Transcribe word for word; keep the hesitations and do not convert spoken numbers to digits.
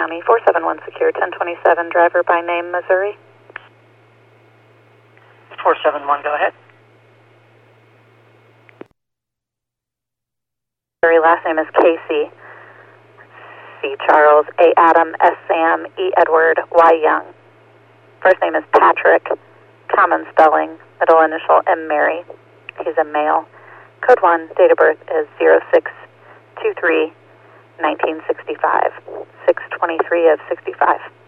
County, four seven one Secure, ten twenty-seven, driver by name, Missouri. four seven one, go ahead. Missouri, last name is Casey. C. Charles, A. Adam, S. Sam, E. Edward, Y. Young. First name is Patrick, common spelling, middle initial M. Mary. He's a male. Code one, date of birth is zero six two three nineteen sixty-five, six twenty-three of sixty-five.